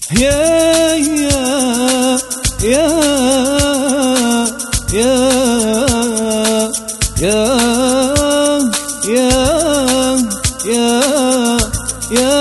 يا يا يا يا يا يا يا يا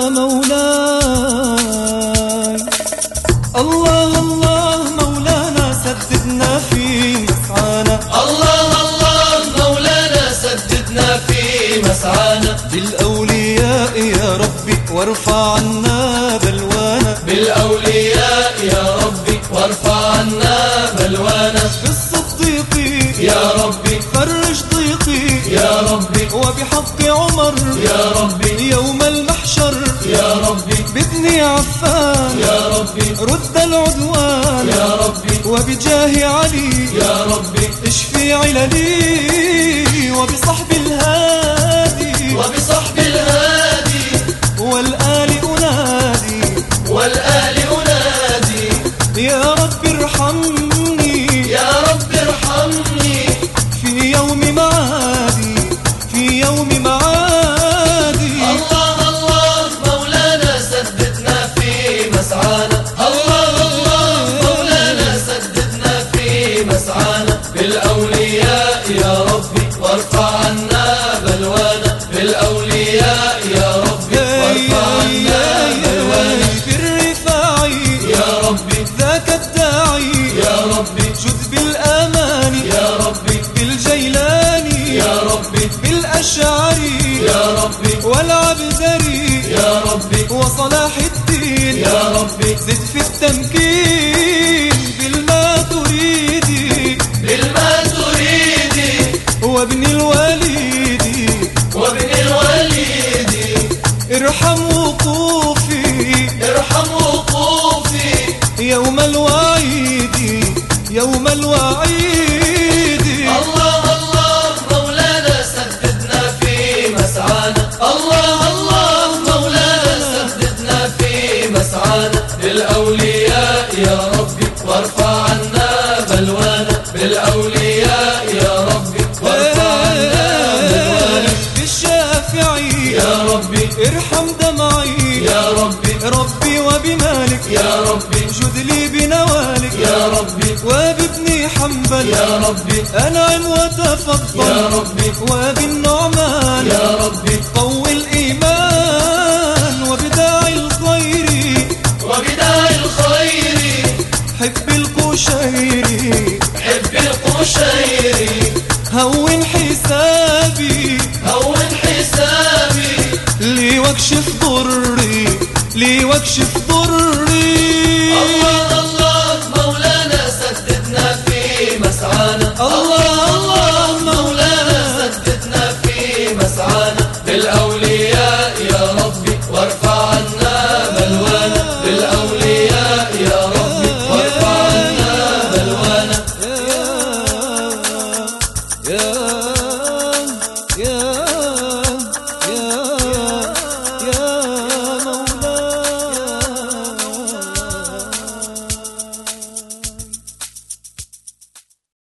مولاي. الله الله مولانا سددنا في مسعانا، الله الله مولانا سددنا في مسعانا، بالأولياء يا ربي وارفع عنا بلوانا، بالأولياء يا ربي وارفع عنا بلوانا، بالصديقين يا ربي فرج ضيقي يا ربي، وبحق عمر يا ربي يوم المحشر يا ربي، بابن عفان يا ربي رد العدوان، يا ربي وبجاه علي يا ربي اشفي عللي، وبصحب الهادي وبصحب الهادي والآل أنادي، والآل أنادي، يا رب ارحمني يا رب ارحمني في يوم معادي، في يوم معادي. الله الله مولانا سددنا في مسعانا، الله الله مولانا سددنا في مسعانا، بالأولياء يا ربي وارفع عنا بلوانا، بالأولياء يا ربي وارفع عنا بلوانا، بالرفاعي يا ربي ذاك الداعي يا ربي جد بالآمان، يا ربي بالجيلاني يا ربي بالأشعري يا ربي والعبدري يا ربي وصلاح الدين، يا ربي زد في التمكين بالما تريدي، بالما تريدي وابن الوليد وابن الوليد، ارحم وقوفي ارحم وقوفي يوم الوعيد، يوم الوعيد. الله الله مولانا سددنا في مسعانا، الله الله مولانا سددنا في مسعانا، بالأولياء يا ربي وارفع عنا بلوانا، بالأولياء يا ربي وارفع عنا بلوانا، بالشافعي يا ربي ارحم دمعي يا ربي ربي، وبمالك يا ربي جد لي بنوالك، يا ربي وبابن حنبل يا ربي أنعم يا وتفضل، ربي وبالنعمان يا ربي قوي الإيمان، وبداعي الخير وبداعي الخير حب القشيري، حب القشيري، هون حسابي هون حسابي، لي واكشف ضري، لي واكشف ضري.